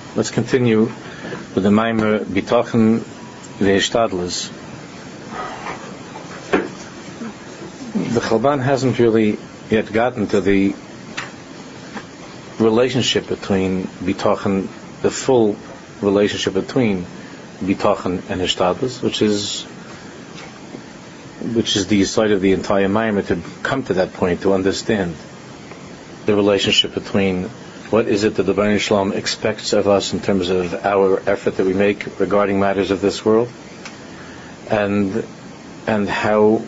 Let's continue with the Maimer Bitochen Ve'Hishtadlus. The Chalban hasn't really yet gotten to the relationship between Bitochen, the full relationship between Bitochen and Hishtadlus, which is the side of the entire Maimer, to come to that point, to understand the relationship between what is it that the Bnei Shalom expects of us in terms of our effort that we make regarding matters of this world, and how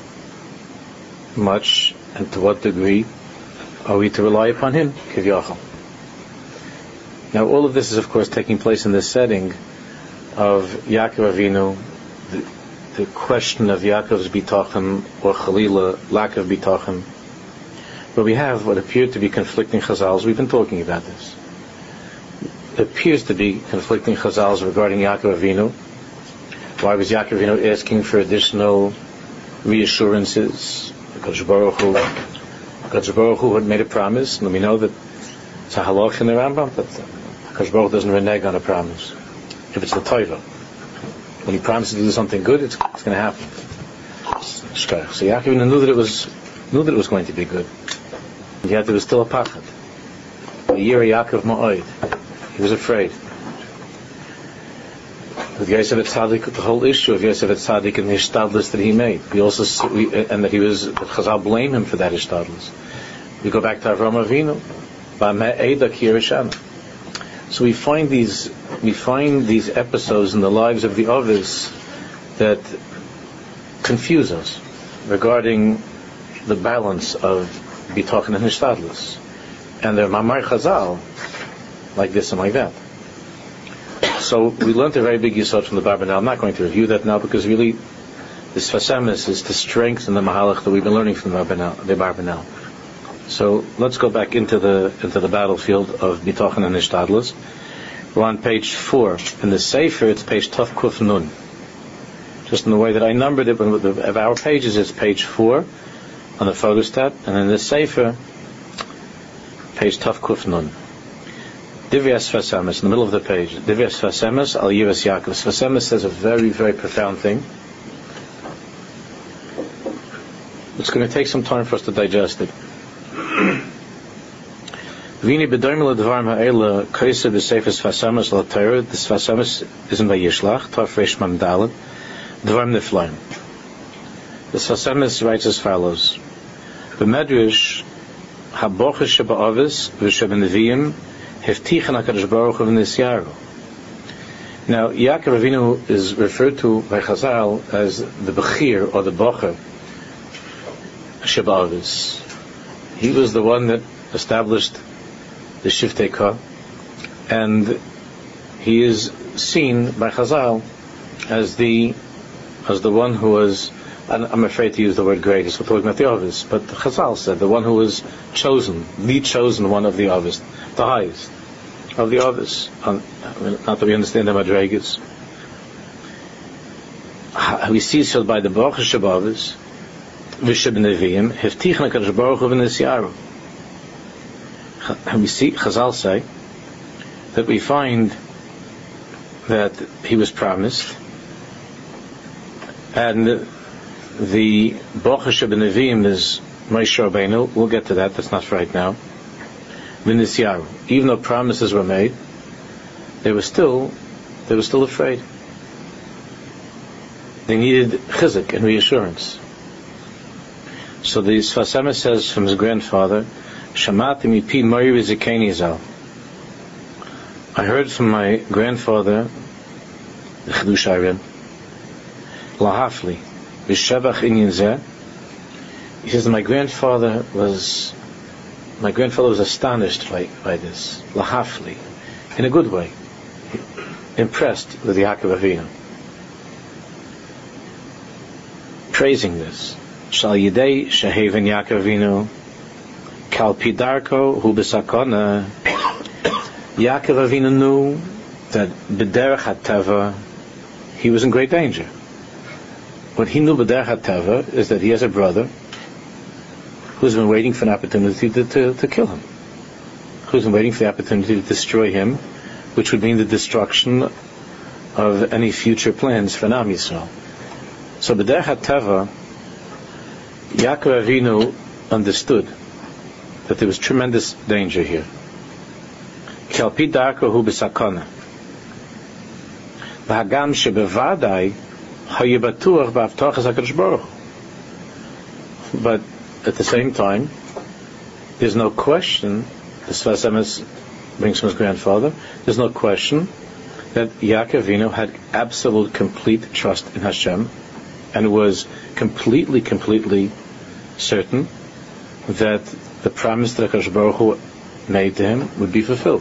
much and to what degree are we to rely upon Him, Kivyachal. Now, all of this is, of course, taking place in the setting of Yaakov Avinu, the question of Yaakov's Bitochen, or Chalila, lack of Bitochen. But we have what appear to be conflicting chazals. We've been talking about this. It appears to be conflicting chazals regarding Yaakov Avinu. Why was Yaakov Avinu asking for additional reassurances? Because Baruch Hu had made a promise, and we know that it's a halach in the Rambam, but because Baruch Hu doesn't renege on a promise. If it's the Torah, when he promises to do something good, it's going to happen. So Yaakov Avinu knew that it was going to be good. Yet there was still a pachad. The year Yaakov Ma'od, he was afraid. With Yosef Tzaddik, the whole issue of Yosef Tzaddik and the Hishtadlus that he made, and that Chazal blame him for that Hishtadlus. We go back to Avraham Avinu, Ba'me'edak Yerushan. So we find these episodes in the lives of the Avos that confuse us regarding the balance of Bitochen and Hishtadlus, and they're Mamar Chazal like this and like that. So we learned a very big yisod from the Barbanel. I'm not going to review that now, because really this Fasemis is to strengthen the Mahalach that we've been learning from the Barbanel. So let's go back into the battlefield of Bitochen and Hishtadlus. We're on page 4 in the Sefer. It's page Tov Kuf Nun. Just in the way that I numbered it, of our pages, it's page 4 on the photostat, and in the Sefer, page Tov Kuf Nun. Divyas Fasemis, in the middle of the page. Divyas Fasemis al Yivas Yaakov. Fasemis says a very, very profound thing. It's going to take some time for us to digest it. Vini b'doim l'dvarim ha'ela kaisa b'seifes Fasemis l'Torah. This Fasemis is in Vayishlach, Tov Reish Mem Daled. Dvarim niflaim. This Fasemis writes as follows: B'medrash habocha sheba'avis v'shebeneviyim heftichen HaKadosh Baruch Hu v'nisyaru. Now, Yaakov Avinu is referred to by Chazal as the Bechir, or the Bocher sheba'avis. He was the one that established the Shiftei Ka, and he is seen by Chazal as the one who was, and I'm afraid to use the word greatest, we're talking about the Avos, but Chazal said the one who was chosen, the chosen one of the Avos, the highest of the Avos. Not that we understand the Madregas. We see so by the Baruch Shabbavis, V'sheb Nevi'im, Heftichen HaKadosh Baruch Hu v'nisyaru. We see Chazal say that we find that he was promised, and the Bocher Shebenevim is Moshe Rabbeinu. We'll get to that. That's not for right now. V'nisyaru. Even though promises were made, they were still afraid. They needed chizuk and reassurance. So the Sfas says from his grandfather, Shamati mipi Mori v'zikeni zal. I heard from my grandfather, the Chidush Arim, lahafli v'shevach inyan zeh. He says that my grandfather was astonished by this, lahafli, in a good way, impressed with Yaakov Avinu, praising this. Shal yidei sheheven Yaakov Avinu kal pidarko hu b'sakona. Yaakov Avinu knew that b'derech hateva he was in great danger. What he knew b'derech hateva is that he has a brother who's been waiting for an opportunity to kill him, who's been waiting for the opportunity to destroy him which would mean the destruction of any future plans for Am Yisrael. So B'derech HaTeva, Yaakov Avinu understood that there was tremendous danger here. K'alpi darko hu b'sakana. V'hagam shebevadai hayu batuach b'avtachas HaKadosh Baruch Hu. But at the same time, there's no question, the Sfas Emes brings from his grandfather, there's no question that Yaakov Avinu had absolute, complete trust in Hashem, and was completely certain that the promise that HaKadosh Baruch Hu made to him would be fulfilled.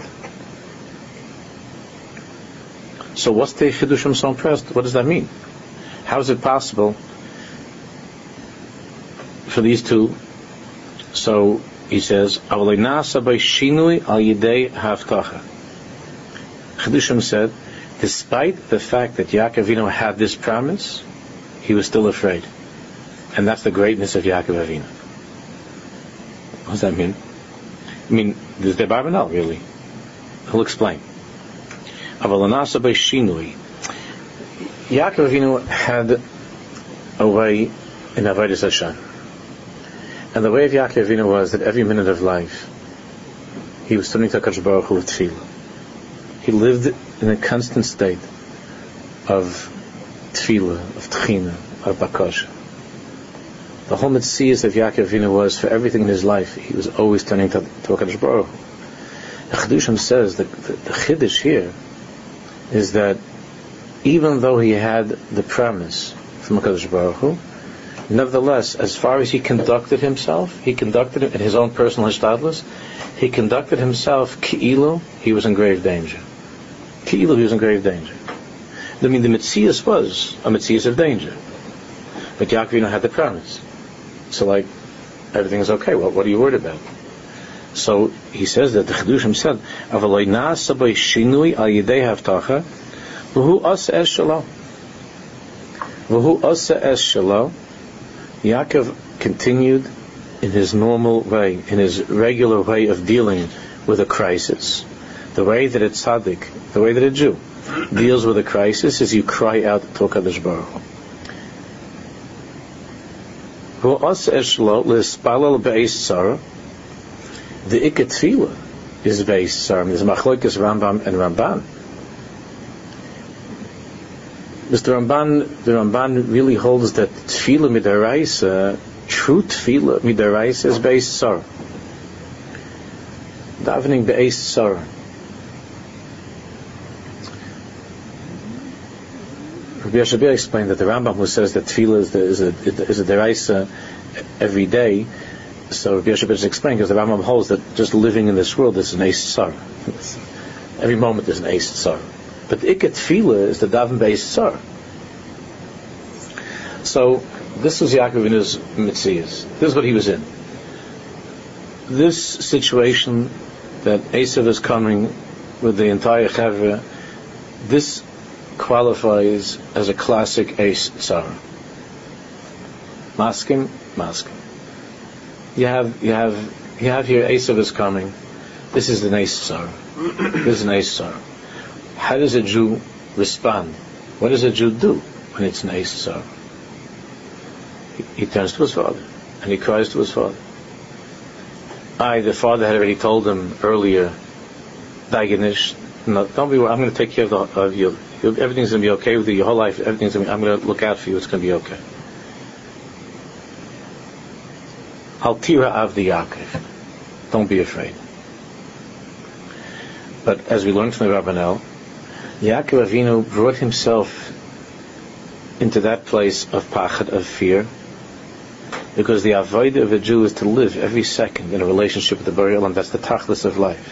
So what's the Chidushim so impressed? What does that mean? How is it possible for these two? So he says, Chidushim said, despite the fact that Yaakov Avinu had this promise, he was still afraid. And that's the greatness of Yaakov Avinu. What does that mean? I mean, there's the Barbanel, really. He'll explain. Yaakov Avinu had a way in Avodas Hashem. And the way of Yaakov Avinu was that every minute of life, he was turning to HaKadosh Baruch Hu with tefillah. He lived in a constant state of tefillah, of tchina, of bakasha. The whole mitzvah of Yaakov Avinu was, for everything in his life, he was always turning to HaKadosh Baruch Hu. The Chidushim says that the Chiddush here is that even though he had the promise from HaKadosh Baruch Hu, nevertheless, as far as he conducted himself, he conducted it in his own personal hishtadlus, he conducted himself ki'ilu, he was in grave danger. Ki'ilu, he was in grave danger. I mean, the Metzias was a Metzias of danger. But Yaakov Avinu had the promise. So, like, everything is okay. What are you worried about? So, he says that the Chidushim said, Avaloi na'asa b'y shinui al yidei haftacha, v'hu asa es shelo. V'hu asa es shelo. Yaakov continued in his normal way, in his regular way of dealing with a crisis. The way that a tzaddik, the way that a Jew deals with a crisis is you cry out to HaKadosh Baruch Hu. The Ikka Tefillah is based Sarah. There's Machlokes Rambam and Ramban. The Ramban really holds that Tefillah Midaraisa, true Tefillah Midaraisa, is based Sarah. Davening based Sarah. Rabbi Yashabir explained that the Rambam, who says that Tefillah is a deraisa every day, so Rabbi Yashabir is explaining, because the Rambam holds that just living in this world is an Eis Tsar. Every moment is an Eis Tsar. But the Ikka Tefillah is the Daven Beis Tsar. So this was Yaakov Avinu's Metzias. This is what he was in. This situation that Esav is coming with the entire Chavra, this qualifies as a classic Eis Tsar. Maskim. You have here Esav is coming. This is an Eis Tsar. This is an Eis Tsar. How does a Jew respond? What does a Jew do when it's an Eis Tsar? He turns to his father and he cries to his father. The father had already told him earlier, Daganish, no, don't be worried, I'm going to take care of you. Everything's going to be okay with you. Your whole life, I'm going to look out for you. It's going to be okay. Haltira Avdi Yaakov. Don't be afraid. But as we learned from the Rabbanel, Yaakov Avinu brought himself into that place of pachad, of fear, because the avodah of a Jew is to live every second in a relationship with the Borei Olam. That's the tachlis of life.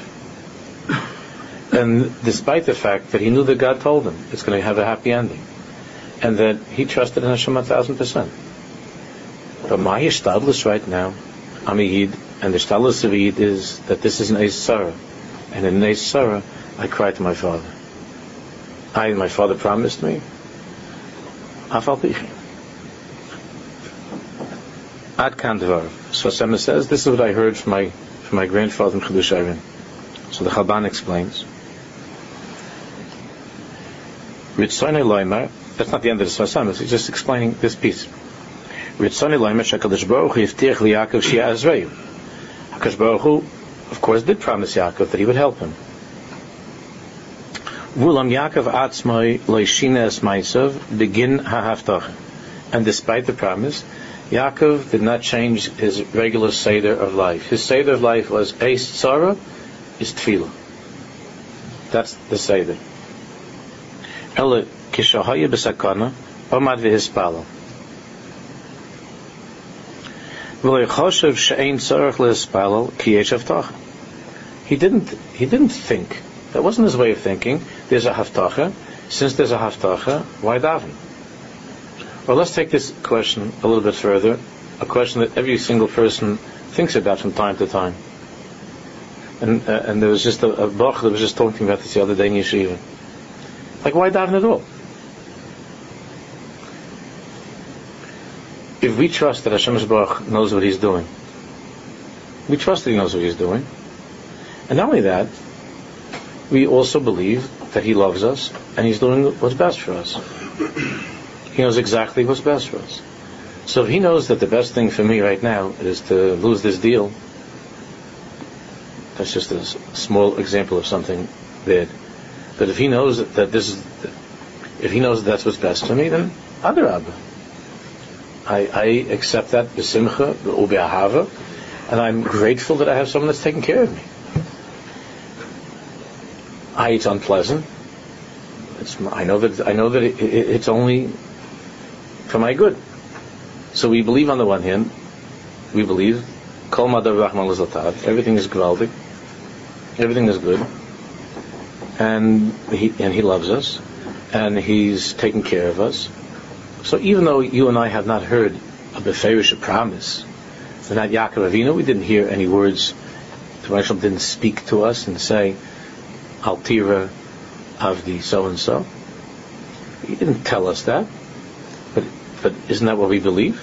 And despite the fact that he knew that God told him it's going to have a happy ending, and that he trusted in Hashem 1,000%. But my hishtadlus right now, I'm a Yid, and the hishtadlus of a Yid is that this is an Eis Sarah. And in an Eis Sarah, I cry to my father. My father promised me, Afal Pichi. Ad kan dvar. So Sema says, this is what I heard from my grandfather in Chidush Arin. So the Chalban explains Ritzonei Loimar, that's not the end of the Sfas Emes, he's just explaining this piece. Ritzonei Loimar Shekadosh Baruch Hu Yivtiach LiYaakov She'azreyu. HaKadosh Baruch Hu, of course, did promise Yaakov that he would help him. Vulam Yaakov Atzmoi Loishines Maisav Begin HaHaftach. And despite the promise, Yaakov did not change his regular Seder of life. His Seder of life was Eis Tzara is Tefillah. That's the Seder. Ela Kishahaya B'Sakana Omad V'Hispala. V'lo Ychoshev She'ein Tzarech L'Hispala Ki Yesh Haftach. He didn't think. That wasn't his way of thinking. There's a haftacha. Since there's a haftacha, why daven? Well, let's take this question a little bit further. A question that every single person thinks about from time to time. And there was just a bach that was just talking about this the other day in yeshiva. Like, why daven at all? If we trust that Hashem Yisbarach knows what He's doing, we trust that He knows what He's doing, and not only that, we also believe that He loves us and He's doing what's best for us. He knows exactly what's best for us. So if He knows that the best thing for me right now is to lose this deal, that's just a small example of something bad. But if He knows that if He knows that that's what's best for me, then adarabah. I accept that b'simcha, u'be'ahava, and I'm grateful that I have someone that's taking care of me. It's unpleasant. I know that it's only for my good. So we believe on the one hand, Kol Madav Rachman L'Zatav, everything is gewaldig, everything is good, and He loves us, and He's taking care of us. So even though you and I have not heard a beferish promise, we're not Yaakov Avinu, we didn't hear any words, the Rishon didn't speak to us and say, Al Tira Avdi so and so. He didn't tell us that, but isn't that what we believe?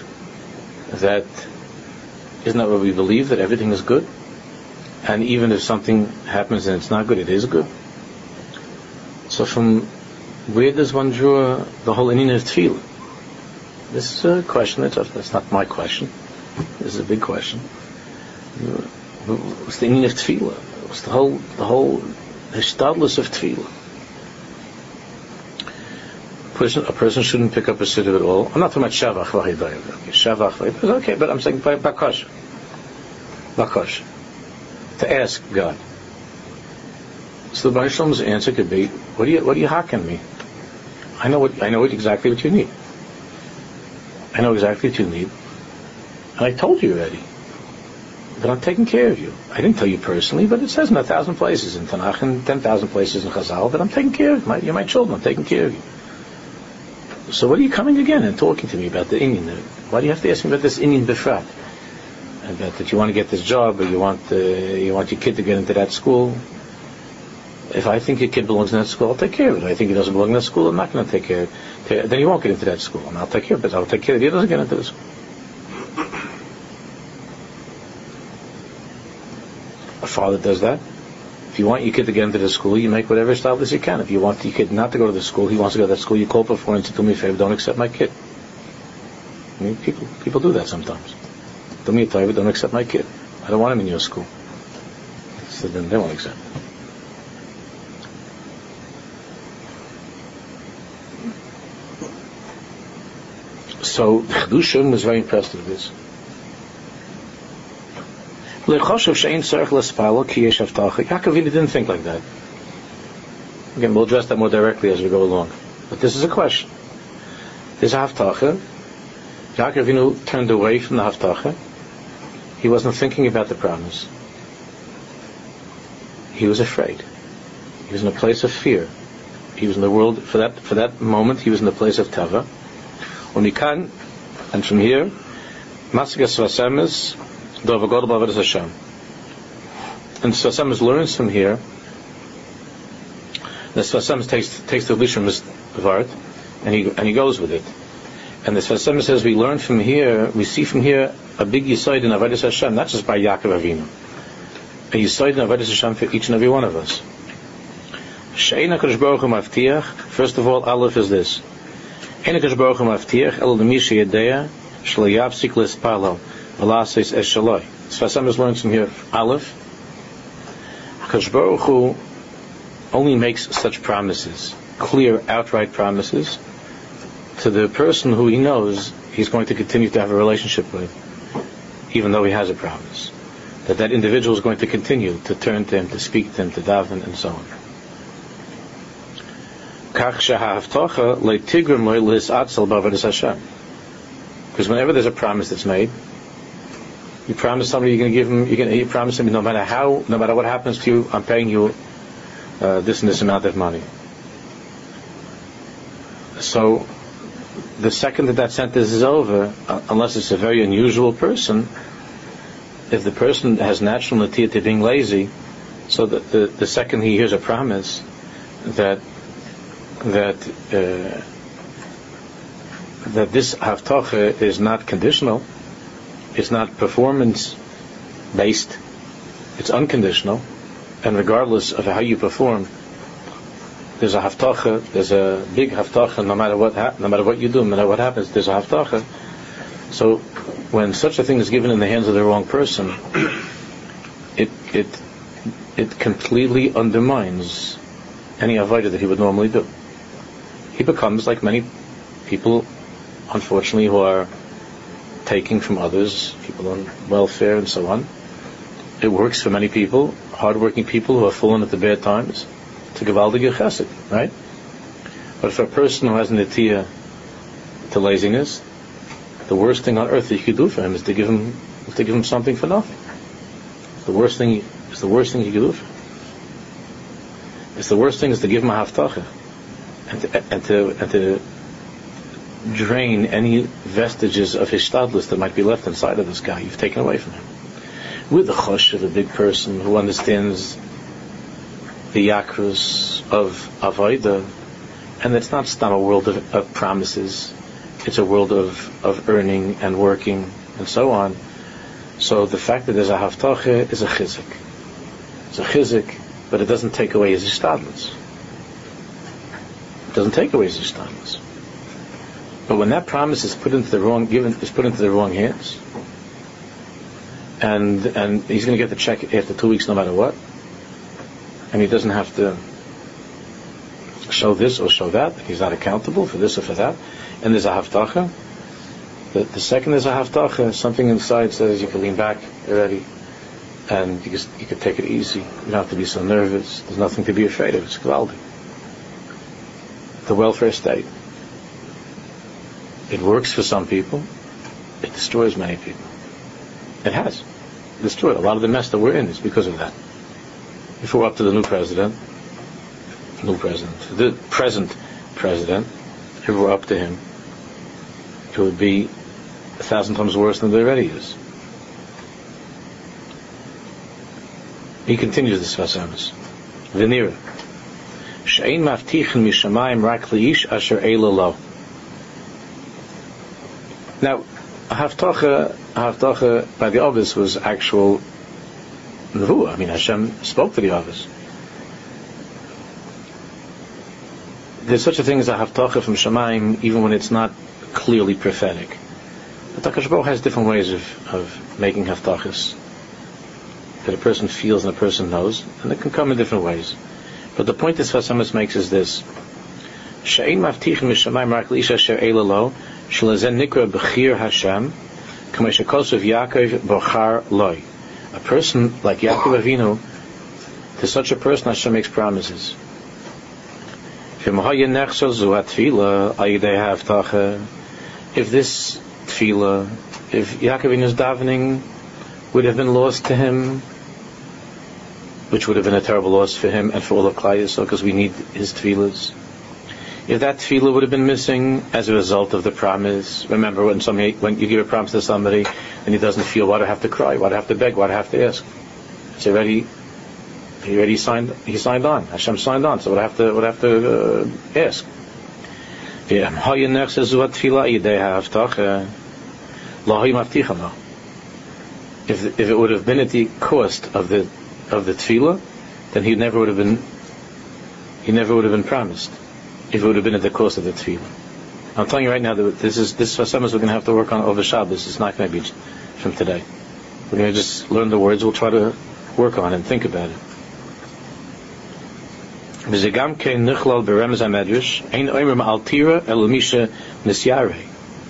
Isn't that what we believe, that everything is good? And even if something happens and it's not good, it is good? So from where does one draw the whole inyan of tefillah? This is a question, that's not my question. This is a big question. What's the inyan of tefillah? What's the whole hishtadlus of tefillah? A person shouldn't pick up a siddur at all. I'm not talking about shavach v'hidayah. Shavach v'hidayah. Okay, but I'm saying bakash. To ask God. So the Baruch Shalom's answer could be, what do you hacken me? I know exactly what you need. I know exactly what you need. And I told you already that I'm taking care of you. I didn't tell you personally, but it says in 1,000 places in Tanakh and 10,000 places in Chazal that I'm taking care of you. You're my children, I'm taking care of you. So what are you coming again and talking to me about the inyan? Why do you have to ask me about this inyan befrat? And that you want to get this job, or you want your kid to get into that school? If I think your kid belongs in that school, I'll take care of it. If I think he doesn't belong in that school, I'm not going to take care of it. Then he won't get into that school, and I'll take care of it. I'll take care of it. He doesn't get into the school. A father does that. If you want your kid to get into the school, you make whatever style you can. If you want your kid not to go to the school, he wants to go to that school, you call before and say, do me a favor, don't accept my kid. I mean, people do that sometimes. Do me a favor, don't accept my kid. I don't want him in your school. So then they won't accept. So Chedushim was very impressed with this. Yaakov didn't think like that. Again, we'll address that more directly as we go along. But this is a question. There's a haftacha. Yaakov Avinu turned away from the haftacha. He wasn't thinking about the promise. He was afraid. He was in a place of fear. He was in the world, for that moment, he was in the place of tava. And from here, Masikas Vasemis, and Sfas Emes learns from here. The Sfas Emes takes the Lishon Vart, and he goes with it. And the Sfas Emes says we see from here a big Yisoid in Avodas Hashem, not just by Yaakov Avinu, a Yisoid in Avodas Hashem for each and every one of us. She'ein HaKadosh Baruch Hu mavtiach. First of all, Aleph is this. Ein HaKadosh Baruch Hu mavtiach el l'mi she'yedea shelo yafsik l'espalel v'lases es shaloi. Sfas Emes learns from here, Aleph. HaKadosh Baruch Hu only makes such promises, clear, outright promises, to the person who he knows he's going to continue to have a relationship with, even though he has a promise. That individual is going to continue to turn to him, to speak to him, to daven, and so on. Because whenever there's a promise that's made, you promise somebody you're going to give him, you promise him no matter what happens to you, I'm paying you this and this amount of money. So the second that sentence is over, unless it's a very unusual person, if the person has natural natia to being lazy, so that the second he hears a promise that this haftacha is not conditional, it's not performance based, it's unconditional, and regardless of how you perform, there's a haftacha, there's a big haftacha, no matter what you do, no matter what happens, there's a haftacha. So when such a thing is given in the hands of the wrong person, it completely undermines any avodah that he would normally do. He becomes like many people, unfortunately, who are taking from others, people on welfare and so on. It works for many people, hardworking people who have fallen at the bad times. It's a gewaldige chesed, right? But for a person who has an netiya to laziness, the worst thing on earth that you could do for him is to give him something for nothing. It's the worst thing you could do for him. It's the worst thing is to give him a haftacha and to drain any vestiges of his shtadlus that might be left inside of this guy. You've taken away from him. With the chosh of a big person who understands the yakrus of avodah, and it's not a world of promises. It's a world of earning and working and so on. So the fact that there's a haftacha is a chizik. It's a chizik, but it doesn't take away his ishtadlus. It doesn't take away his ishtadlus. But when that promise is put into the wrong hands, and he's going to get the check after 2 weeks no matter what, and he doesn't have to show this or show that, he's not accountable for this or for that, and there's a haftacha. The second there's a haftacha, something inside says you can lean back already, and you can take it easy. You don't have to be so nervous. There's nothing to be afraid of. It's gewaldig. The welfare state. It works for some people. It destroys many people. It has destroyed a lot of the mess that we're in is because of that. If we're up to the present president, if we're up to him, it would be 1,000 times worse than it already is. He continues this Sfas Emes. V'nira. She'ein maftichen mishamayim rak li'ish asher eila lo. Now, haftacha by the Ovis was actual nevuah. I mean, Hashem spoke to the Ovis. There's such a thing as a haftacha from Shamayim, even when it's not clearly prophetic. But HaKadosh Baruch has different ways of making haftachas that a person feels and a person knows, and it can come in different ways. But the point this Sfas Emes makes is this: She'ein maftichen mishamayim rak li'ish asher eila lo, shelazen nikra b'chir Hashem, k'may shekosav Yaakov bochar loy. A person like Yaakov Avinu, to such a person Hashem makes promises. If this tefillah, if Yaakov Avinu's davening would have been lost to him, which would have been a terrible loss for him and for all of Klal Yisrael, because we need his tefillahs. If that tefillah would have been missing as a result of the promise, remember when you give a promise to somebody and he doesn't feel, why do I have to cry? Why do I have to beg? Why do I have to ask? He already signed on. Hashem signed on. So what I have to ask? If it would have been at the cost of the tefillah, then he never would have been he never would have been promised if it would have been at the cost of the tefillah. I'm telling you right now that this Vasemas we're going to have to work on over Shabbos. It's not going to be from today. We're going to just learn the words. We'll try to work on it and think about it. V'zegam kein nichlal beremez hamedrash ein omer ma'altira el misha nisyarei.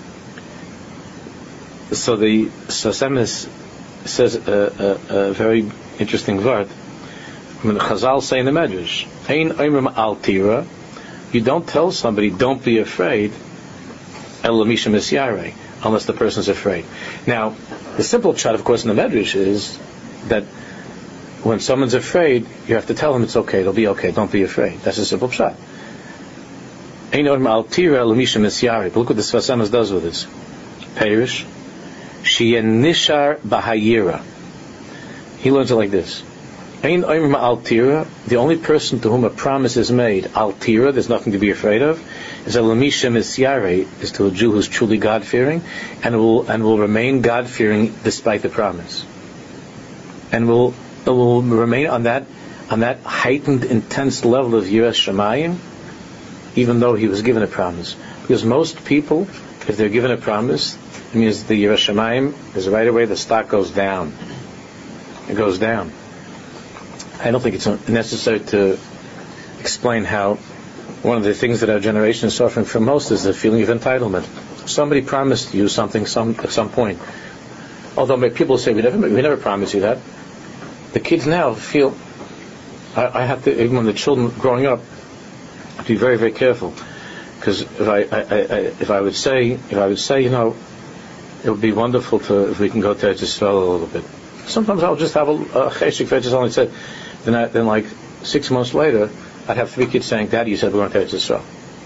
So the Vasemas says a very interesting word. When the Chazal say in the Medrash, ein omer ma'altira, you don't tell somebody, don't be afraid, el misha nisyarei, unless the person's afraid. Now, the simple pshat, of course, in the Medrash is that when someone's afraid, you have to tell them it's okay, it'll be okay, don't be afraid. That's a simple pshat. Ein omer ma'altira el misha nisyarei. But look what the Vasemas does with this. Perish. Sheyen nishar bahayira. He learns it like this. Ein omer ma'altira. The only person to whom a promise is made, altira, there's nothing to be afraid of, is elamisha misyare, is to a Jew who's truly God-fearing, and will remain God-fearing despite the promise, and will remain on that heightened, intense level of Yiras Shamayim, even though he was given a promise. Because most people, if they're given a promise, it means the Yiras Shamayim is right away the stock goes down. It goes down. I don't think it's necessary to explain how one of the things that our generation is suffering from most is the feeling of entitlement. Somebody promised you something at some point. Although people say we never promised you that. The kids now feel. I have to, even when the children growing up, be very, very careful, because if I would say, you know, it would be wonderful if we can go to Eretz Yisrael a little bit. Sometimes I'll just have a cheshik for Eretz Yisrael, and said, then like 6 months later, I'd have 3 kids saying, "Daddy, you said we're going to Eretz Yisrael."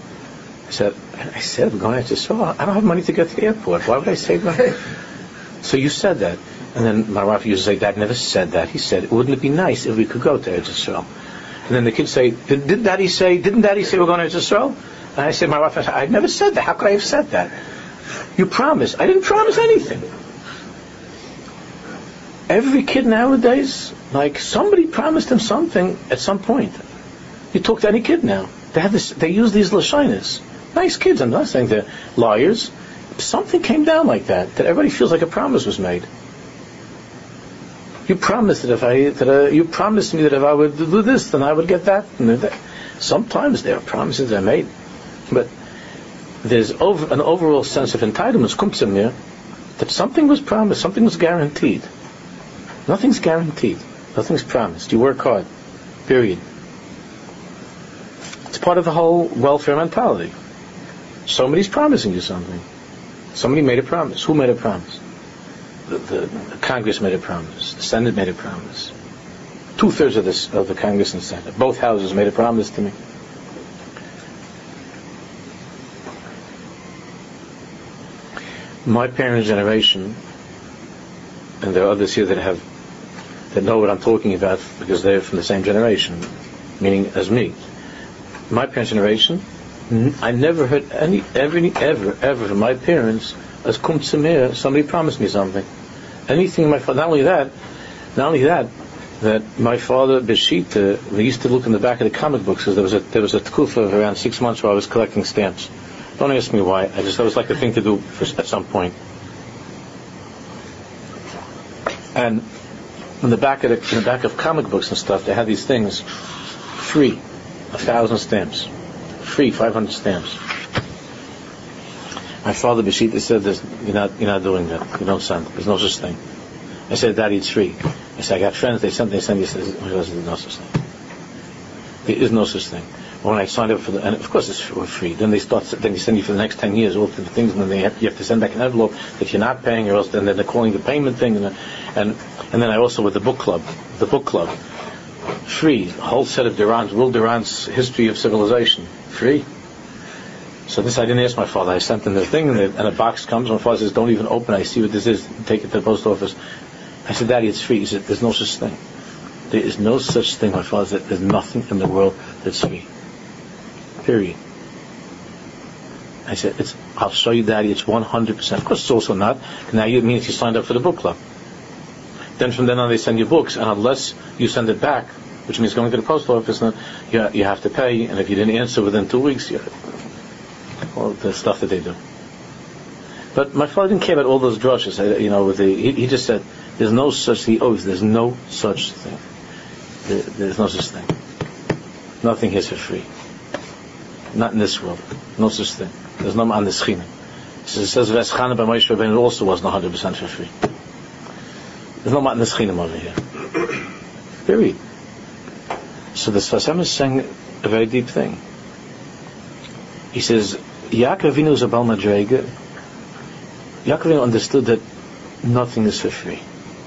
I said we're going to Eretz Yisrael. I don't have money to get to the airport. Why would I say that? So you said that. And then my wife used to say, "Dad never said that. He said, wouldn't it be nice if we could go to Eretz Yisrael?" And then the kids say, didn't Daddy say we're going to Eretz Yisrael? And I said, my wife, I never said that. How could I have said that? You promised. I didn't promise anything. Every kid nowadays, like somebody promised them something at some point. You talk to any kid now. They use these lashonos. Nice kids, I'm not saying they're liars. Something came down like that everybody feels like a promise was made. You promised you promised me that if I would do this, then I would get that. Sometimes there are promises that are made, but there's an overall sense of entitlement, kumtsimir, that something was promised, something was guaranteed. Nothing's guaranteed. Nothing's promised. You work hard. Period. It's part of the whole welfare mentality. Somebody's promising you something. Somebody made a promise. Who made a promise? The Congress made a promise. The Senate made a promise. 2/3 of the Congress and Senate, both houses made a promise to me. My parents' generation, and there are others here that know what I'm talking about because they're from the same generation, meaning as me. My parents' generation, I never heard ever from my parents as kum tzimir, somebody promised me something. Anything my father, not only that my father Beshita, we used to look in the back of the comic books because there was a tkufa of around 6 months where I was collecting stamps. Don't ask me why. That was like a thing to do at some point. And in the back of comic books and stuff, they had these things free, 1,000 stamps, free 500 stamps. My father Beshita said, "You're not doing that. You don't send. There's no such thing." I said, "Daddy, it's free." I said, "I got friends. They send." He says, "There's no such thing. There is no such thing." When I signed up and of course it's free. Then they send you for the next 10 years all the things, and then you have to send back an envelope that you're not paying, or else then they're calling the payment thing, and then I also with the book club, free, a whole set of Will Durant's History of Civilization, free. So this I didn't ask my father. I sent him the thing, and a box comes. My father says, "Don't even open it. I see what this is. Take it to the post office." I said, "Daddy, it's free." He said, "There's no such thing. There is no such thing." My father said, "There's nothing in the world that's free. Period." I said, "I'll show you, Daddy. It's 100%. Of course, it's also not. Now you mean if you signed up for the book club. Then from then on they send you books, and unless you send it back, which means going to the post office, and you have to pay, and if you didn't answer within 2 weeks, all the stuff that they do. But my father didn't care about all those drushes, he just said, there's no such thing, there's no such thing. There's no such thing. Nothing is for free. Not in this world. No such thing. There's no on the schina. It says Veschana by Moshe Rabbeinu also wasn't 100% for free. There's no on the schina over here. Period. So the Sfas Emes is saying a very deep thing. He says, Yaakov Avinu is a Bal Madrega. Yaakov Avinu understood that nothing is for free.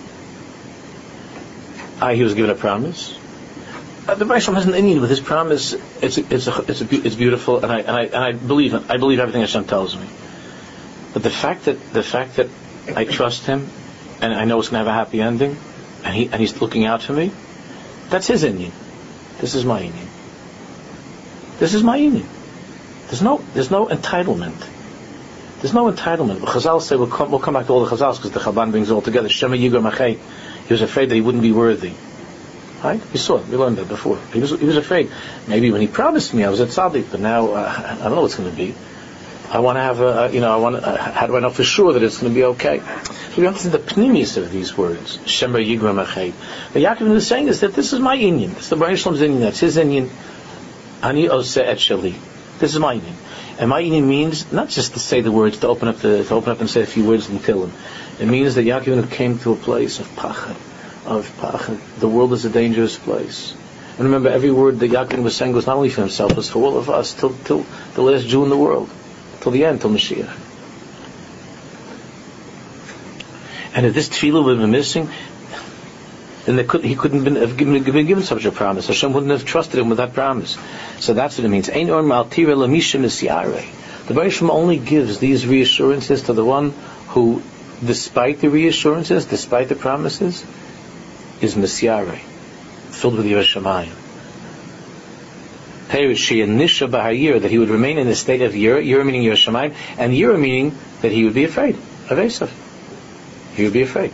He was given a promise. The Baruch Shalom has an Indian with his promise. It's beautiful, and I believe it. I believe everything Hashem tells me. But the fact that I trust Him, and I know it's going to have a happy ending, and He's looking out for me, that's His Indian. This is my Indian. This is my Indian. There's no entitlement. There's no entitlement. The Chazal say we'll come back to all the Chazals because the Chabad brings it all together. Shema Yigur Machay. He was afraid that he wouldn't be worthy. Right? We saw it. We learned that before. He was afraid. Maybe when he promised me, I was at Tzaddik, but now I don't know what's going to be. I want to have how do I know for sure that it's going to be okay? So we understand the pnimis of these words. Shema Yigur Machay. The Yaakov is saying is that this is my Indian. It's the Baruch Shalom's Indian. That's his Indian. Ani Oseh Et Sheli. This is my Indian. And my Indian means not just to say the words, to open up and say a few words and kill him. It means that Yaakov came to a place of pachad. The world is a dangerous place. And remember, every word that Yaakov was saying was not only for himself, it was for all of us, till the last Jew in the world, till the end, till Mashiach. And if this tefillah would have been missing, then he couldn't have been given such a promise. Hashem wouldn't have trusted him with that promise. So that's what it means. The Baruch Shem only gives these reassurances to the one who, despite the reassurances, despite the promises, is Misyare, filled with Yiras Shamayim. That he would remain in a state of Yira meaning Yiras Shamayim, and Yira meaning that he would be afraid of Esav. He would be afraid.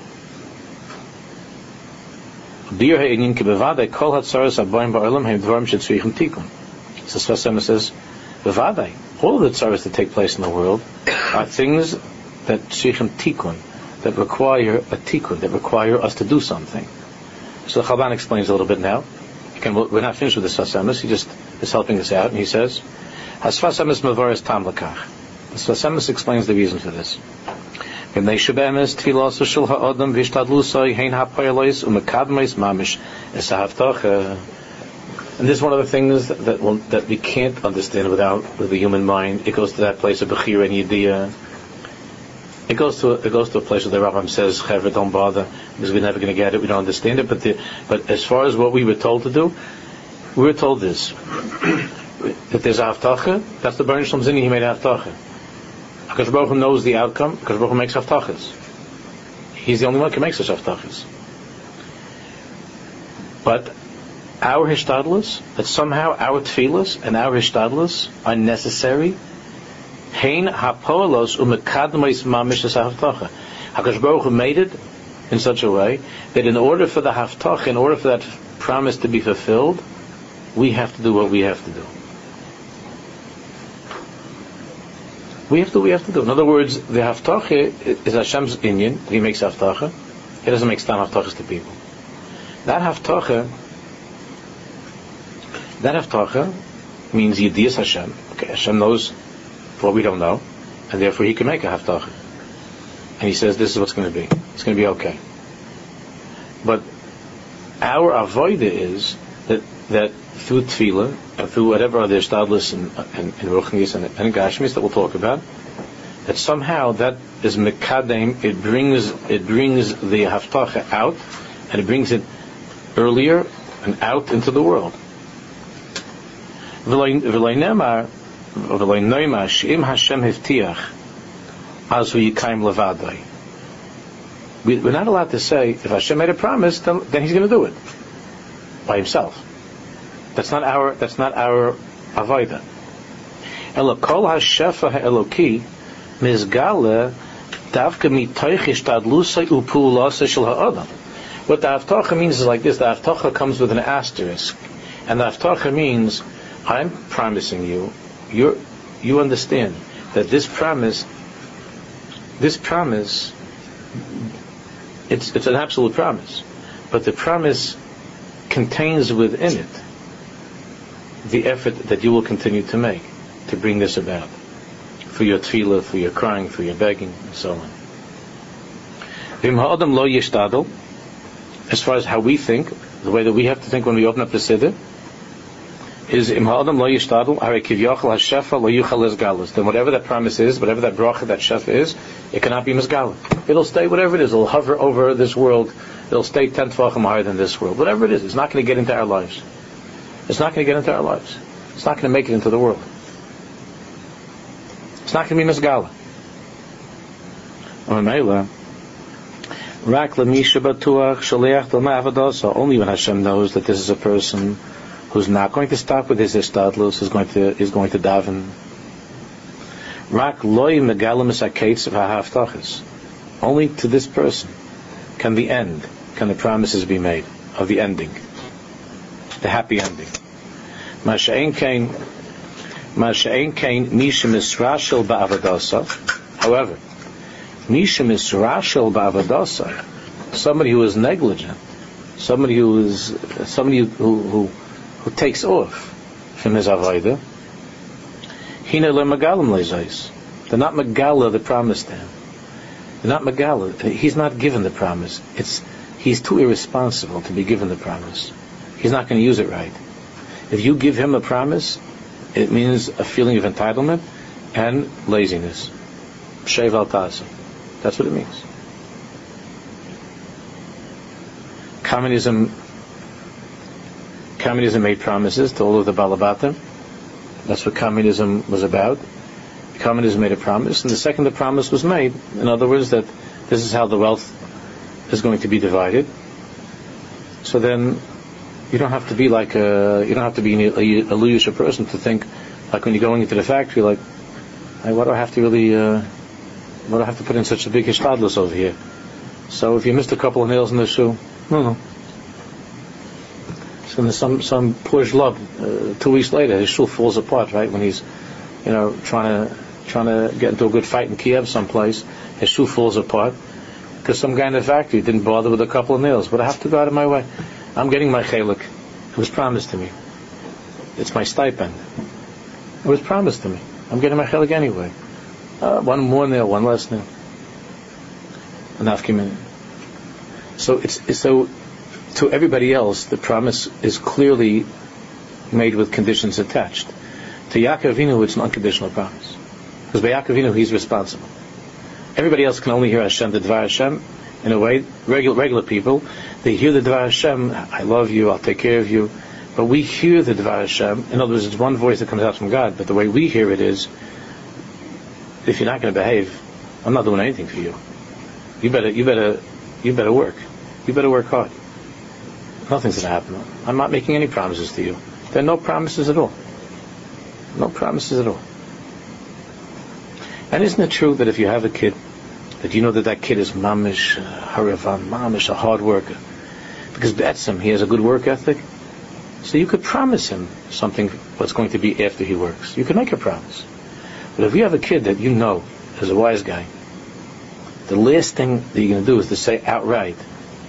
So Sfas Emes says, all of the tzaros that take place in the world are things that tzrichim tikun, that require a tikkun, that require us to do something. So the Chalban explains a little bit now. We're not finished with the Sfas Emes. He just is helping us out, and he says, Sfas Emes mavaris tam lakach. The Sfas Emes explains the reason for this. And this is one of the things that we can't understand with the human mind. It goes to that place of Bechira and Yediyah. It goes to a place where the Rambam says, "Chevra, don't bother, because we're never going to get it. We don't understand it." But as far as what we were told to do, we were told this: that there's a haftacha. That's the Baruch Shalom Zini. He made a haftacha. Because Baruch Hu knows the outcome. Because Baruch Hu makes haftachas. He's the only one who can make such haftachas. But our hishtadlus, that somehow our tefillas and our hishtadlus are necessary. Hein hapolos umekadmos mamish haftacha. Hakadosh Baruch Hu made it in such a way that in order for the haftacha, in order for that promise to be fulfilled, we have to do what we have to do. We have to do. In other words, the haftacha is Hashem's inyan. He makes haftacha. He doesn't make stam haftachas to people. That haftacha means Yediyas Hashem. Okay, Hashem knows what we don't know, and therefore He can make a haftacha. And He says, this is what's going to be. It's going to be okay. But our avodah is that through tefillah, and through whatever other shtadlis and ruchnis and gashmis that we'll talk about, that somehow that is mekadem. It brings the haftacha out, and it brings it earlier and out into the world. We're not allowed to say, if Hashem made a promise, then He's going to do it by Himself. That's not our avodah. Elo kol hashefa ha'eloki mizgale davka mitoich hishtadlusay upulasay shel ha'adam. What the Haftarcha means is like this. The Haftarcha comes with an asterisk. And the Haftarcha means, I'm promising you, you understand that this promise, it's an absolute promise. But the promise contains within it the effort that you will continue to make to bring this about. For your tefillah, for your crying, for your begging, and so on. As far as how we think, the way that we have to think when we open up the Siddur, is then whatever that promise is, whatever that bracha, that shefa is, it cannot be misgala. It'll stay whatever it is. It'll hover over this world. It'll stay 10 tefachim higher than this world. Whatever it is, it's not going to get into our lives. It's not going to get into our lives. It's not going to make it into the world. It's not going to be misgala. Only when Hashem knows that this is a person who's not going to stop with his ishtadlus, is going to daven. Only to this person can the promises be made of the ending, the happy ending. However, somebody who is negligent, somebody who takes off from his avodah, they're not megala the promise to him. They're not megala. He's not given the promise. He's too irresponsible to be given the promise. He's not going to use it right. If you give him a promise, it means a feeling of entitlement and laziness. Shev al ta'asa. That's what it means. Communism made promises to all of the Balabatim. That's what communism was about. Communism made a promise, and the second the promise was made, in other words, that this is how the wealth is going to be divided, so then you don't have to be a Luyusha person to think, like when you're going into the factory, like, hey, why do I have to put in such a big hishtadlus over here? So if you missed a couple of nails in the shoe, no. So there's some poor shlub, 2 weeks later, his shoe falls apart, right? When he's, trying to get into a good fight in Kiev someplace, his shoe falls apart because some guy in the factory didn't bother with a couple of nails. But I have to go out of my way. I'm getting my chelik. It was promised to me. It's my stipend. It was promised to me. I'm getting my chelik anyway. One more nail, one less nail. Enough community. So to everybody else, the promise is clearly made with conditions attached. To Yaakov Avinu, it's an unconditional promise. Because by Yaakov Avinu, he's responsible. Everybody else can only hear Hashem, the Dvar Hashem, in a way. Regular people, they hear the Dvar Hashem, I love you, I'll take care of you. But we hear the Dvar Hashem, in other words, it's one voice that comes out from God, but the way we hear it is, if you're not going to behave, I'm not doing anything for you. You better work. You better work hard. Nothing's going to happen. I'm not making any promises to you. There are no promises at all. No promises at all. And isn't it true that if you have a kid, that you know that kid is mamish, haravan, mamish, a hard worker? Because be'etzem, he has a good work ethic. So you could promise him something, what's going to be after he works. You could make a promise. But if you have a kid that you know is a wise guy, the last thing that you're going to do is to say outright,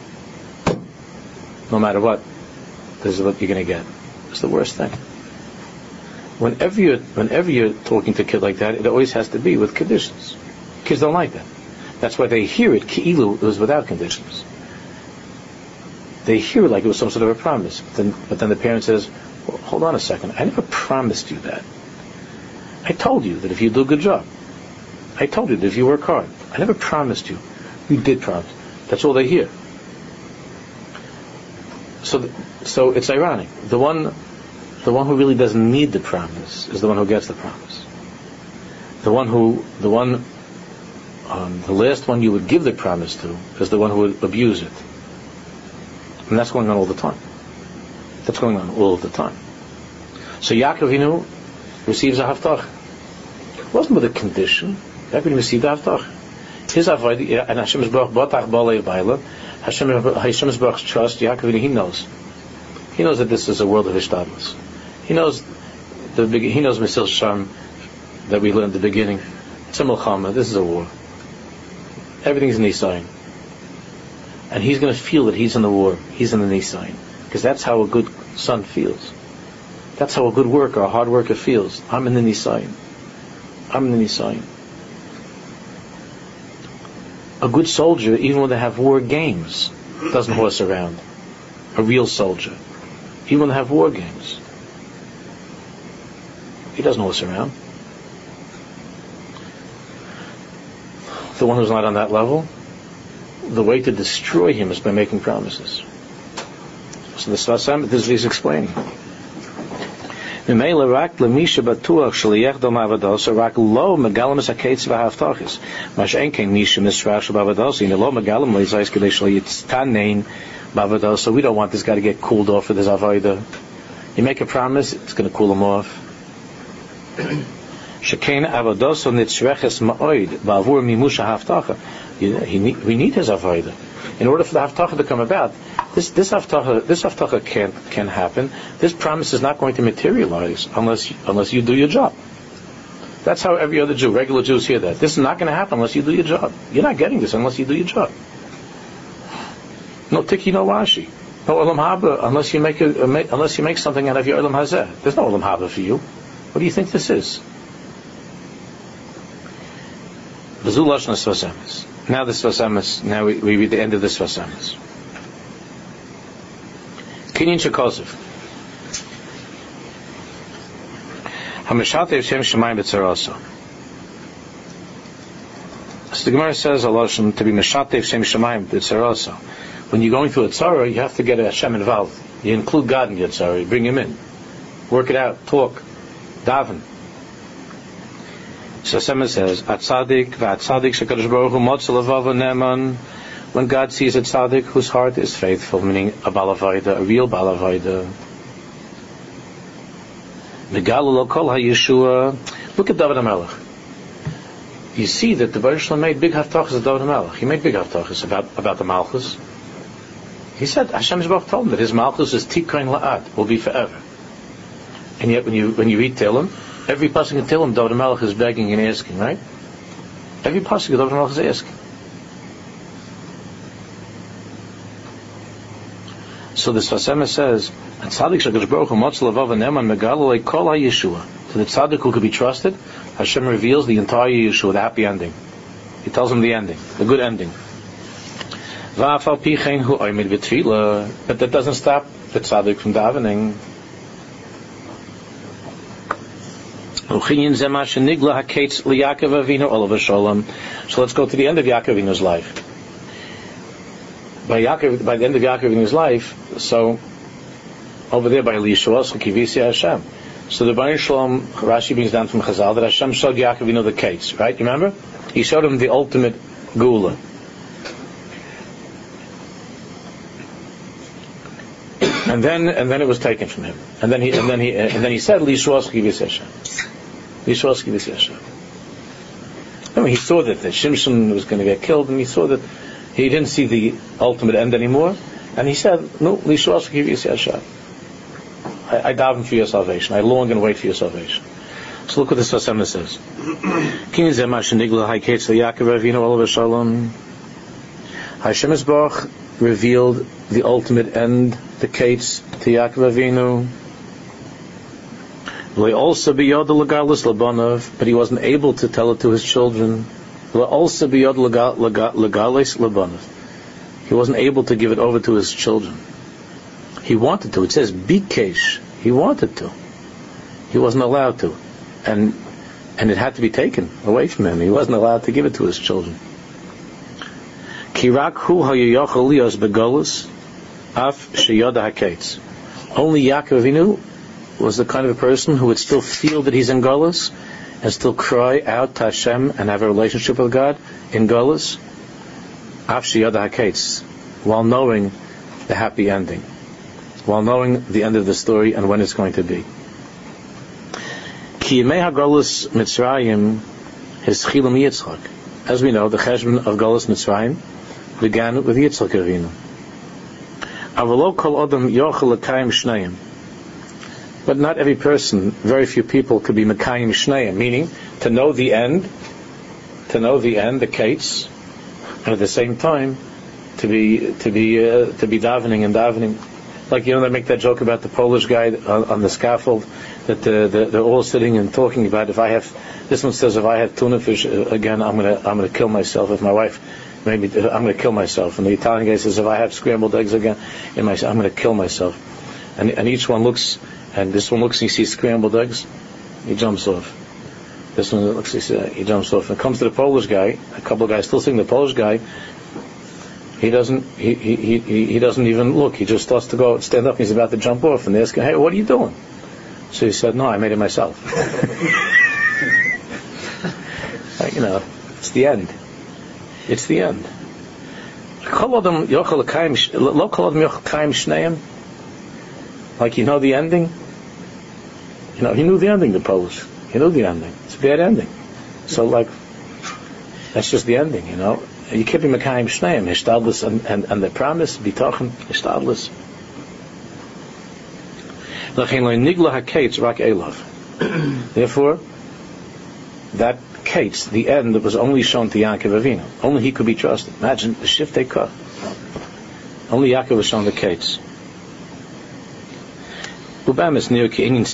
no matter what, this is what you're going to get. It's the worst thing. Whenever you're talking to a kid like that, it always has to be with conditions. Kids don't like that. That's why they hear it, ki'ilu, it was without conditions. They hear it like it was some sort of a promise. But then the parent says, well, hold on a second, I never promised you that. I told you that if you do a good job. I told you that if you work hard. I never promised you. You did promise. That's all they hear. So it's ironic. The one who really doesn't need the promise is the one who gets the promise. The last one you would give the promise to is the one who would abuse it. And that's going on all the time. That's going on all the time. So Yaakov Avinu receives a haftach. It wasn't with a condition. Yaakov Avinu received a haftach. His avodah, and Hashem is Baruch Botach Balei Baila. Hashem is Baruch's trust. Yaakov, he knows. He knows that this is a world of Ishtadlus. He knows He knows Mesil Sham that we learned at the beginning. It's a Milchama. This is a war. Everything's in Nisayin. And he's going to feel that he's in the war. He's in the Nisayin. Because that's how a good son feels. That's how a good worker, a hard worker feels. I'm in the Nisayin. I'm in the Nisayin. A good soldier, even when they have war games, doesn't horse around. A real soldier, even when they have war games, he doesn't horse around. The one who's not on that level, the way to destroy him is by making promises. So the Sfasam, this is what he's explaining. The so we don't want this guy to get cooled off with his avodah. You make a promise, it's going to cool him off. We need his avodah. In order for the haftacha to come about, this haftacha can't happen. This promise is not going to materialize unless you do your job. That's how every other Jew, regular Jews, hear that. This is not going to happen unless you do your job. You're not getting this unless you do your job. No tiki, no Rashi, no olam haba unless you make something out of your olam hazeh. There's no olam haba for you. What do you think this is? Now this Svasamis. Now we read the end of this Svasamis. Kinyan Shekosov. Hameshatev Shem Shemayim B'Tzarasa. So the Gemara says to be Meshatev Shem Shemayim B'Tzarasa. When you're going through a tzara, you have to get Hashem involved. You include God in your tzara. You bring Him in. Work it out. Talk. Daven. So Sema says, Atzadik v'atzadik shekadosh baruch hu motzel lavav neman. When God sees a tzaddik whose heart is faithful, meaning a balavayda, a real balavayda. Megalu lo kol ha-Yeshua. Look at David HaMelech. You see that the Baruch Shalom made big haftachas of David HaMelech. He made big haftachas about the Malchus. He said, Hashem Yisbarach told him that his Malchus is Tikkain La'ad, will be forever. And yet when you read Tehillim, every pasuk in Tehillim, David HaMelech is begging and asking, right? Every pasuk David HaMelech is asking. So the Sfasema says, Tzaddik shekadosh baruch hu motzel lavav neman megalei kol ha-Yeshua. To the tzaddik who could be trusted, Hashem reveals the entire Yeshua, the happy ending. He tells him the ending, the good ending. But that doesn't stop the tzaddik from davening. So let's go to the end of Yaakov Avinu's life. By the end of Yaakov Avinu's life, so over there by Elisha, Kivisi Hashem. So the Baruch Shalom, Rashi brings down from Chazal that Hashem showed Yaakov Avinu the case, right? You remember? He showed him the ultimate Gula. And then it was taken from him. And then he said, Lishuas Kivisi Hashem. Lishuas Kivisi Hashem. I mean, he saw that Shimshon was going to get killed, and he saw that he didn't see the ultimate end anymore, and he said, "No, Lishuas Kivisi Hashem. I daven for your salvation. I long and wait for your salvation." So look what this Sfasema says. Hashem Yisbarach revealed the ultimate end, the Kates to Yaakov Avinu. But he wasn't able to tell it to his children. He wasn't able to give it over to his children. He wanted to. It says Bikesh. He wanted to. He wasn't allowed to. And it had to be taken away from him. He wasn't allowed to give it to his children. Only Yaakov Avinu was the kind of a person who would still feel that he's in Golus and still cry out to Hashem and have a relationship with God in Golus, while knowing the happy ending, while knowing the end of the story and when it's going to be. as we know, the Cheshbon of Golus Mitzrayim began with Yitzchak Avinu. Avalo kol adam yochel l'kayim shnayim. But not every person, very few people could be Mekayim Shnayim, meaning to know the end, the kates, and at the same time to be davening and davening. Like, they make that joke about the Polish guy on the scaffold, that they're all sitting and talking about, this one says, if I have tuna fish again, I'm gonna kill myself. If my wife, maybe I'm gonna kill myself. And the Italian guy says, if I have scrambled eggs again, I'm gonna kill myself. And each one looks, and this one looks and he sees scrambled eggs, he jumps off. This one looks, he jumps off. And it comes to the Polish guy, a couple of guys still seeing the Polish guy, he doesn't even look, he just starts to go, stand up, and he's about to jump off, and they ask him, hey, what are you doing? So he said, no, I made it myself. It's the end. It's the end. Like, the ending? He knew the ending, the Polish. He knew the ending. It's a bad ending. So, that's just the ending, You can't be Mekayim Shneim, Hishtadlis, and the promise, Bitochen, Hishtadlis. Therefore, that kates, the end, was only shown to Yaakov Avinu. Only he could be trusted. Imagine the shift they cut. Only Yaakov was shown the kates. That's the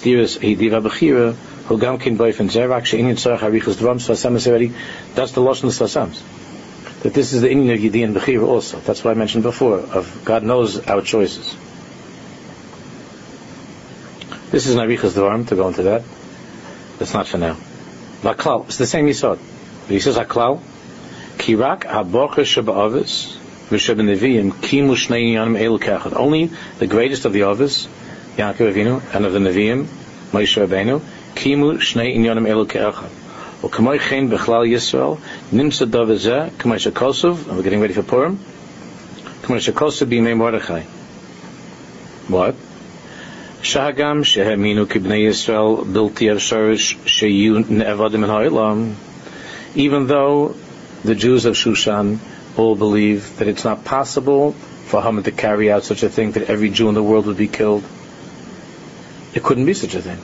Lashon Sasams. That this is the Inyan of Yedi and Bechira also. That's what I mentioned before, of God knows our choices. This is an Arichas Dvarim, to go into that. That's not for now. Laklal, it's the same Yisod. But he says, Aklal, Kirak HaBocher Sheba'avis, V'Sheb'Neviim, Kimu Shnei Yanim Elu Kechad. Only the greatest of the Avis, Yaakov Avinu, and of the Neviim, Moshe Rabbeinu, Kimu Shnei Yanim Elu Kechad. U'Kamoi Chen B'Chlal Yisrael, Nimsa Davazeh, Kamoi Shekosov, and we're getting ready for Purim, Kamoi Shekosov B'Yimei Mordechai. What? Shagam Sheheminu Kibnei Yisrael Bilti Avsharish Sheyu Ne'evadim in Ha'ilam. Even though the Jews of Shushan all believe that it's not possible for Haman to carry out such a thing, that every Jew in the world would be killed, it couldn't be such a thing.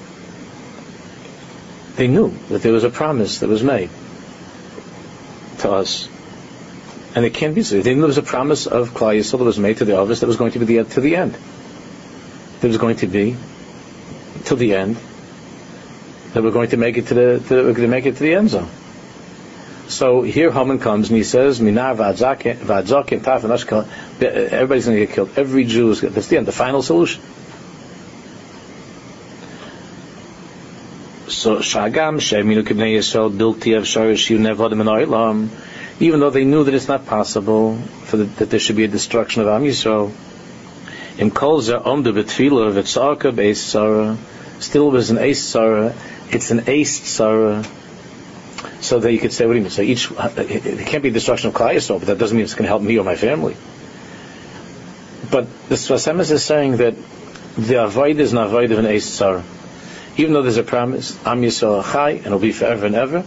They knew that there was a promise that was made to us, and it can't be so. They knew there was a promise of Klal Yisrael that was made to the Avos that was going to be to the end. There was going to be till the end, that we're going to make it to the end zone. So here Haman comes and he says, "Minar v'adzaken taf and ashkel." Everybody's going to get killed. Every Jew is. That's the end. The final solution. So Shagam Sheminu Kibnei Yisrael Bilti Avsharish Yu Nevadim Enoilam. Even though they knew that it's not possible that there should be a destruction of Am Yisrael. Im kol ze omdu betfila v'tzaka beis Sarah. Still it was an ace Sarah. It's an ace Sarah. So that you could say, what do you mean? So it can't be destruction of Klal Yisrael, but that doesn't mean it's going to help me or my family. But the Sfas Emes is saying that the avoid is an avoid of an ace Sarah. Even though there's a promise, Am Yisrael Chai, and it'll be forever and ever.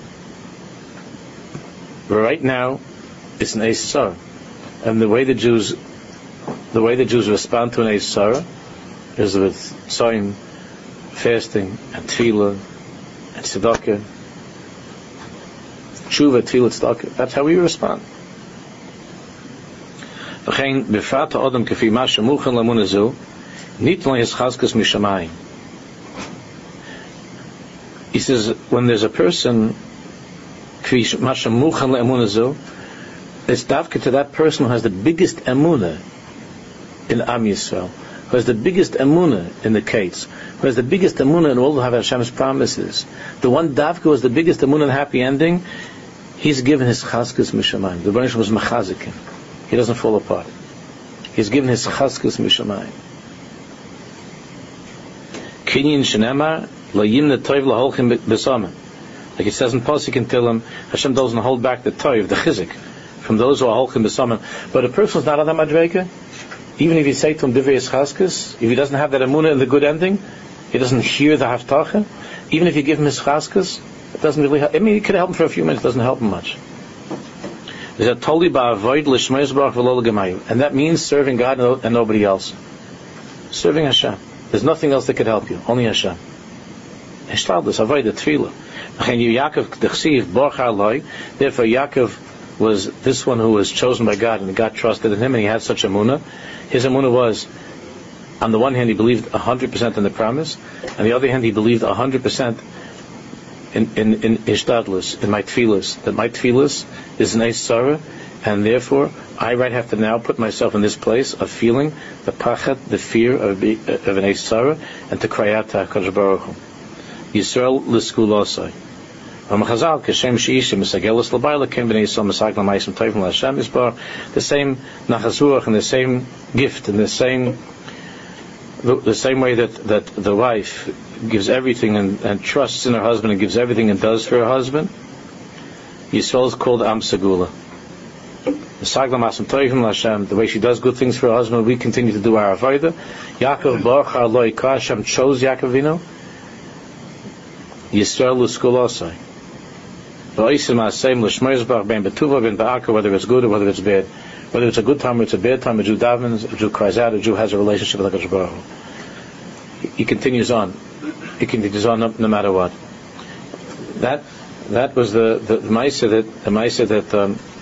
But right now, it's an ace Sarah. And the way the Jews respond to an Eis Sarah is with Tzayim, fasting, and Tefillah, and Tzedakah, Tshuva, Tefillah, Tzedakah. That's how we respond. V'chein b'frat ha'odam k'fi ma shemuchen l'emunah zu, nitlan yischazkas mishamayim. He says, when there's a person, k'fi ma shemuchen l'emunah zu, it's davka to that person who has the biggest emunah in Am Yisrael, who has the biggest emunah in the Kates, who has the biggest emunah in all of Hashem's promises. The one davka who has the biggest emunah in the happy ending, he's given his chazkas mishamayim. The Baruch was mechazikim. He doesn't fall apart. He's given his chazkas mishamayim. Kinyin shenemar lo yimna toiv laholchim b'samah. Like it says in Pasuk in Tehillim, Hashem doesn't hold back the toiv, the chizik, from those who are holchim b'samah. But a person is not on that madrega. Even if you say to him divrei chazkas, if he doesn't have that emunah in the good ending, he doesn't hear the haftacha. Even if you give him his chazkas, It doesn't really help. I mean, it could help him for a few minutes. It doesn't help him much. And that means serving God and nobody else. Serving Hashem. There's nothing else that could help you. Only Hashem. Therefore, Yaakov was this one who was chosen by God, and God trusted in him, and he had such emunah. His emunah was, on the one hand, he believed 100% in the promise, on the other hand, he believed 100% in Ishtadlus, in my tefillas, that my tefillas is an Eis Sarah, and therefore, I have to now put myself in this place of feeling the pachat, the fear of an Eis Sarah, and to cry out to HaKadosh Baruch Hu. Yisrael l'skulosai. The same nachazurach and the same gift and the same way that the wife gives everything and trusts in her husband and gives everything and does for her husband. Yisrael is called Am Segula. The way she does good things for her husband, we continue to do our avodah. Yaakov Baruch Eloi Hashem chose Yaakov Avinu. Yisrael l'skulosai. Whether it's good or whether it's bad, whether it's a good time or it's a bad time, a Jew davens, a Jew cries out, a Jew has a relationship with HaKadosh Baruch Hu. He continues on. He continues on no matter what. That was the Maisa that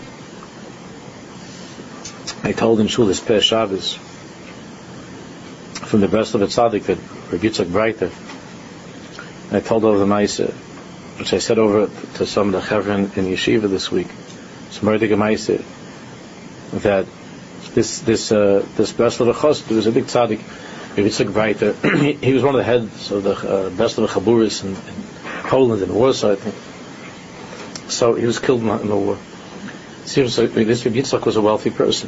I told in Shul this Peh Shabbos from the Breslov Tzaddik that Rabbi Yitzchak Breiter. I told over the Maisa, which I said over to some of the Chevron in Yeshiva this week. It's Murdig Maisa that this Breslov Chos, there was a big tzaddik, Rabbi Yitzchak Breiter. He was one of the heads of the Breslov Chaburis in Poland, in Warsaw, I think. So he was killed in the war. Seriously, this Rabbi Yitzchak was a wealthy person,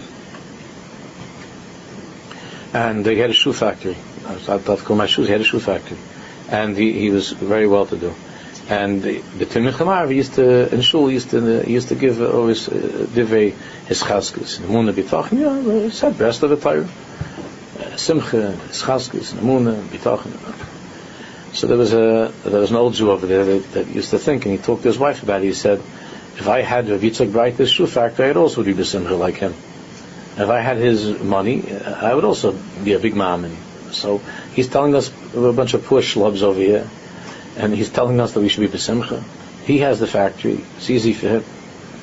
and he had a shoe factory. I was about to call my shoes. He had a shoe factory, and he was very well to do. And the Timnich Lamar, he used to give always divrei his chaskus. Emunah bitachon, he said best of the Torah, simcha, his chaskus, emunah bitachon. So there was an old Jew over there that used to think, and he talked to his wife about it. He said, if I had Rav Yitzchak Breiter's shoe factory, I'd also be b'simcha like him. If I had his money, I would also be a big mom. And so he's telling us a bunch of poor schlubs over here, and he's telling us that we should be b'simcha. He has the factory; it's easy for him.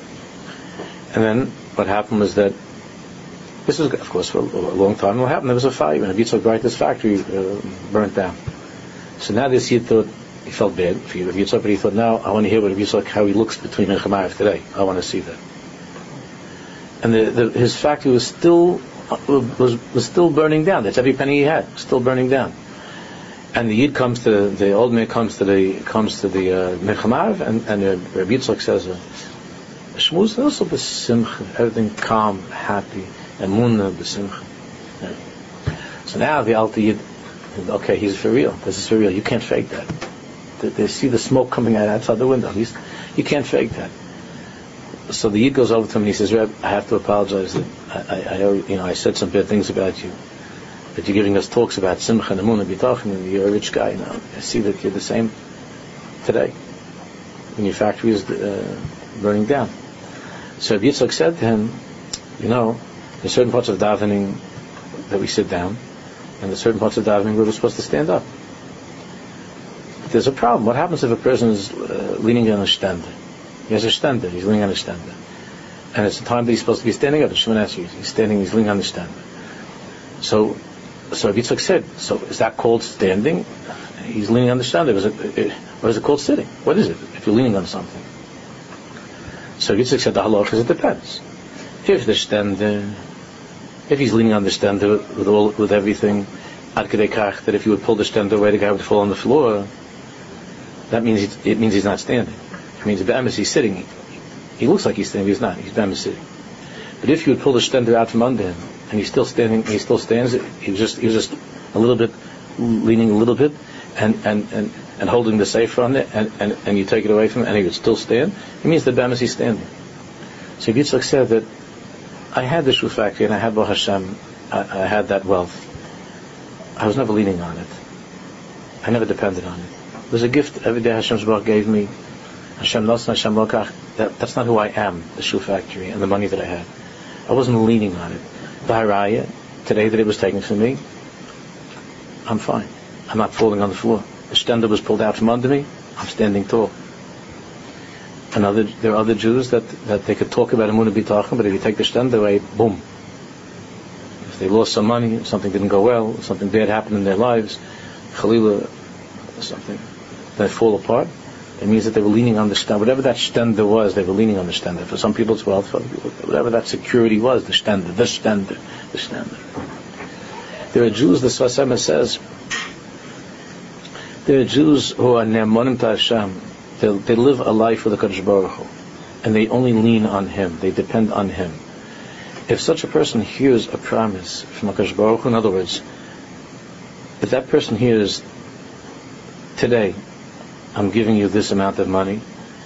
And then what happened was that this was, of course, for a long time. What happened? There was a fire, and Rav Yitzchak Breiter's factory burnt down. So now this Yid thought, he felt bad for Rav Yitzchak, but he thought, now I want to hear what Rav Yitzchak, how he looks between Nechamayev today. I want to see that. And his factory was still burning down. That's every penny he had, still burning down. And the Yid comes to the old man comes to the Nechamayev, and Rav Yitzchak says, Shmuz also b'simcha, everything calm, happy, emunah b'simcha. Yeah. So now the Alter Yid, okay, he's for real. This is for real. You can't fake that. They see the smoke coming out outside the window. You can't fake that. So the Yid goes over to him and he says, Reb, I have to apologize that I said some bad things about you. That you're giving us talks about Simcha and Emunah B'tachon, and you're a rich guy now. I see that you're the same today when your factory is burning down. So Rabbi Yitzchak said to him, there's certain parts of davening that we sit down, and there's certain parts of davening where we're supposed to stand up. There's a problem. What happens if a person is leaning on a stender? He has a stender. He's leaning on a stender, and it's the time that he's supposed to be standing up. The Shemon Esrei, he's leaning on the stender. So Rabbi Yitzchak said, so is that called standing? He's leaning on the stender. Or is it called sitting? What is it if you're leaning on something? So Rabbi Yitzchak said the halacha is it depends. If he's leaning on the stender with everything, ad kedei kach, that if you would pull the stender away, the guy would fall on the floor. It means he's not standing. It means be'emes he's sitting. He looks like he's standing, but he's not. He's be'emes sitting. But if you would pull the stender out from under him, and he's still standing, he still stands. He was just a little bit leaning a little bit, and holding the safer on it, and you take it away from him, and he would still stand. It means that be'emes he's standing. So Yitzchak said that I had the shoe factory, and I had Baruch Hashem, I had that wealth. I was never leaning on it. I never depended on it. It was a gift every day Hashem's Baruch gave me, Hashem Nosson, Hashem Lokach. That's not who I am, the shoe factory and the money that I had. I wasn't leaning on it. The Haraya, today that it was taken from me, I'm fine. I'm not falling on the floor. The stender was pulled out from under me, I'm standing tall. There are other Jews that they could talk about Emunah B'tachon, but if you take the stender away, boom. If they lost some money, if something didn't go well, if something bad happened in their lives, Chalila, something, they fall apart. It means that they were leaning on the stender. Whatever that stender was, they were leaning on the stender. For some people it's wealth, for other people, whatever that security was, the stender. There are Jews, the Sfas Emes says, there are Jews who are ne'emonim to Hashem. They live a life with the Kadosh Baruch Hu, and they only lean on Him. They depend on Him. If such a person hears a promise from the Kadosh Baruch Hu, in other words, if that person hears, today, I'm giving you this amount of money,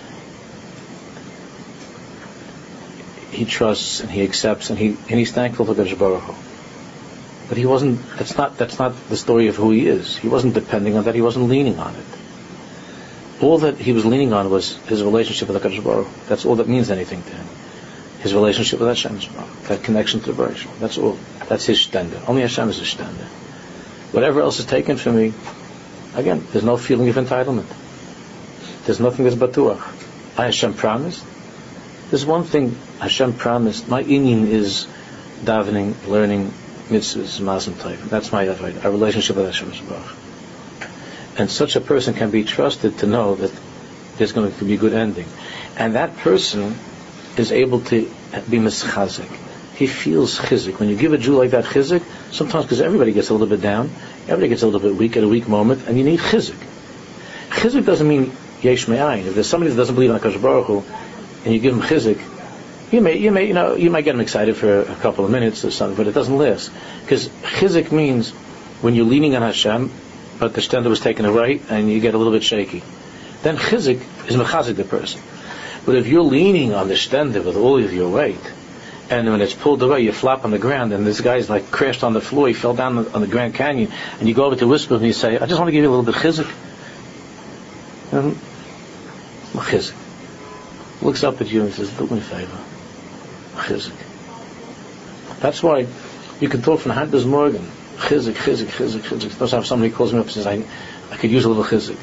he trusts and he accepts and he's thankful to Kadosh Baruch Hu. But he wasn't. That's not the story of who he is. He wasn't depending on that. He wasn't leaning on it. All that he was leaning on was his relationship with the Kadosh Baruch Hu. That's all that means anything to him. His relationship with Hashem, that connection to the Baruch. That's all. That's his stender. Only Hashem is his stender. Whatever else is taken from me, again, there's no feeling of entitlement. There's nothing that's batuach. Hashem promised. There's one thing Hashem promised. My inyan is davening, learning mitzvahs, masim tov. That's my avodah, a relationship with Hashem. And such a person can be trusted to know that there's going to be a good ending. And that person is able to be mischazik. He feels chizik. When you give a Jew like that chizik, sometimes because everybody gets a little bit down, everybody gets a little bit weak at a weak moment, and you need chizik. Chizik doesn't mean yesh me'ayin. If there's somebody that doesn't believe in HaKadosh Baruch Hu, and you give him chizik, you might get him excited for a couple of minutes or something, but it doesn't last. Because chizik means when you're leaning on Hashem, but the stender was taken away, and you get a little bit shaky. Then chizik is mechazik the person. But if you're leaning on the stender with all of your weight, and when it's pulled away, you flop on the ground, and this guy's like crashed on the floor, he fell down on the Grand Canyon, and you go over to whisper and you say, I just want to give you a little bit chizik. And chizik looks up at you and says, do me a favor. Chizik. That's why you can talk from Handus Morgan. Chizik. Sometimes somebody calls me up and says, I could use a little chizik.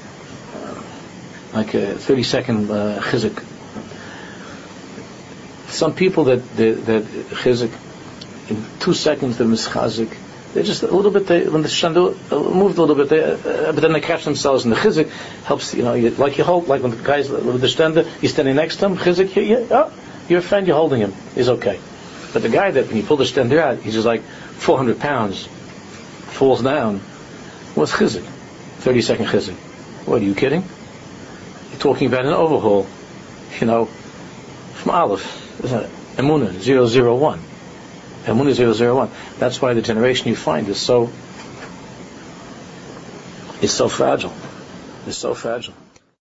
Like a 30-second chizik. Some people that chizik, in 2 seconds they're mischazik. They're just a little bit, when the shandu moved a little bit, but then they catch themselves, and the chizik helps, you hold, like when the guys with the stender, you're standing next to him, chizik, you're a friend, you're holding him, he's okay. But the guy that, when you pull the stender out, he's just like 400 pounds, falls down. What's chizik? 30-second chizik. What, are you kidding? You're talking about an overhaul, from Aleph. Emunah 001. Emunah 001. That's why the generation you find is so fragile. It's so fragile.